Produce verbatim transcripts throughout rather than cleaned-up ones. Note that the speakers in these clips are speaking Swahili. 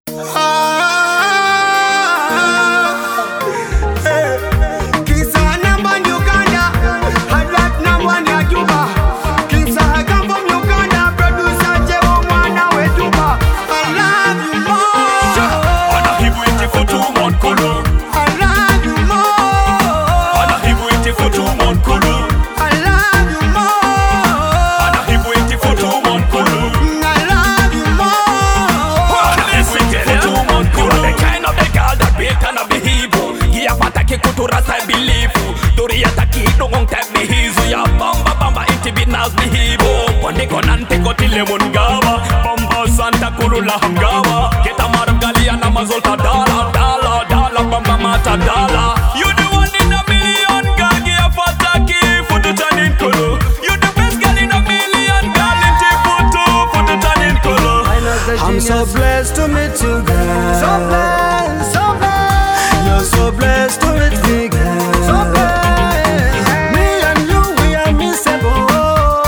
Hangawa, get a margali and a mazolta dollar, dollar, dollar, bamba mata dollar. You the one in a million, gagi a fataki, for the tannin color. You the best girl in a million, girl in the photo, for the tannin color. I'm so blessed to meet you, girl. So blessed, so blessed. You're so blessed to meet me, girl. So blessed. Me and you, we are missable.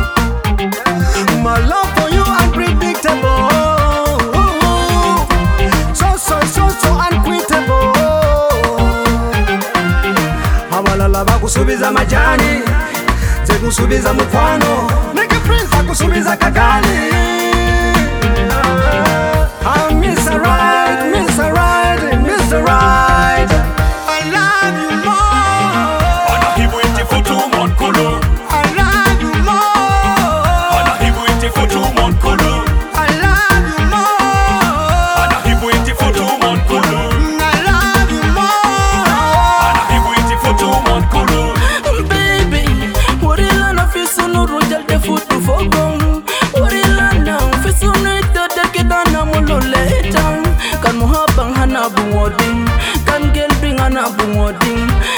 My love for you unpredictable. Bakusubiza majani, zekusubiza mfano, nigga prince akusubiza kagali. I'm Mister Right, Mister Right, Mister Right. I love you more. Anahibu iti futu monkulu. I love you more. Anahibu iti futu monkulu. I love you more. Anahibu iti futu monkulu. I love you more. Anahibu iti futu monkulu. Kan muhabang hanabung wading, kan gelbing hanabung wading.